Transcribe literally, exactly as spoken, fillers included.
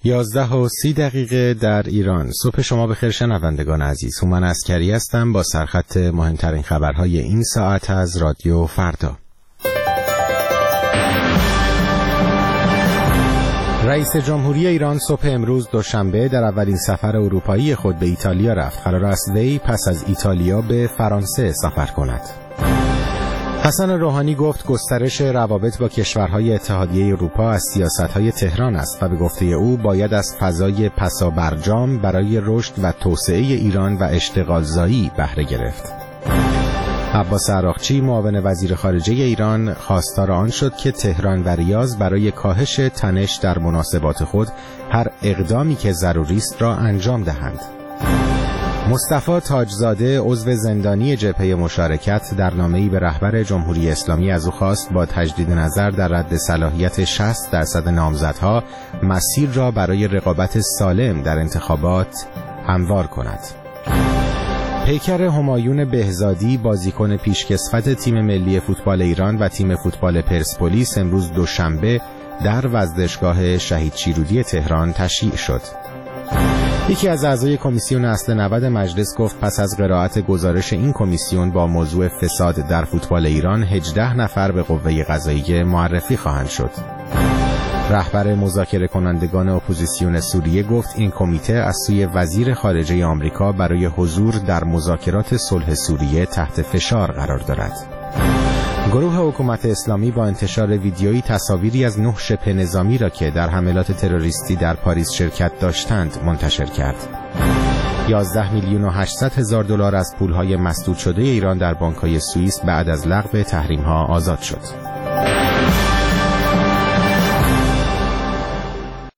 یازده و سی دقیقه در ایران. صبح شما بخیر شنوندگان عزیز. هومن عسکری هستم با سرخط مهمترین خبرهای این ساعت از رادیو فردا. رئیس جمهوری ایران صبح امروز دوشنبه در اولین سفر اروپایی خود به ایتالیا رفت. قرار است وی پس از ایتالیا به فرانسه سفر کند. حسن روحانی گفت گسترش روابط با کشورهای اتحادیه اروپا از سیاست‌های تهران است و به گفته او باید از فضای پسابرجام برای رشد و توسعه ایران و اشتغالزایی بهره گرفت. عباس عراقچی معاون وزیر خارجه ایران خواستار آن شد که تهران و ریاض برای کاهش تنش در مناسبات خود هر اقدامی که ضروری است را انجام دهند. مصطفی تاجزاده عضو زندانی جبهه مشارکت در نامه‌ای به رهبر جمهوری اسلامی از او خواست با تجدید نظر در رد صلاحیت شصت درصد نامزدها مسیر را برای رقابت سالم در انتخابات هموار کند. پیکر همایون بهزادی بازیکن پیشکسوت تیم ملی فوتبال ایران و تیم فوتبال پرسپولیس امروز دوشنبه در ورزشگاه شهید شیرودی تهران تشییع شد. یکی از اعضای کمیسیون اصل نود مجلس گفت پس از قرائت گزارش این کمیسیون با موضوع فساد در فوتبال ایران هجده نفر به قوه قضاییه معرفی خواهند شد. رهبر مذاکره کنندگان اپوزیسیون سوریه گفت این کمیته از سوی وزیر خارجه آمریکا برای حضور در مذاکرات صلح سوریه تحت فشار قرار دارد. گروه حکومت اسلامی با انتشار ویدیویی تصاویری از نه شبه نظامی را که در حملات تروریستی در پاریس شرکت داشتند منتشر کرد. یازده میلیون و هشتصد هزار دلار از پولهای مسدود شده ایران در بانک‌های سوئیس بعد از لغو تحریم‌ها آزاد شد.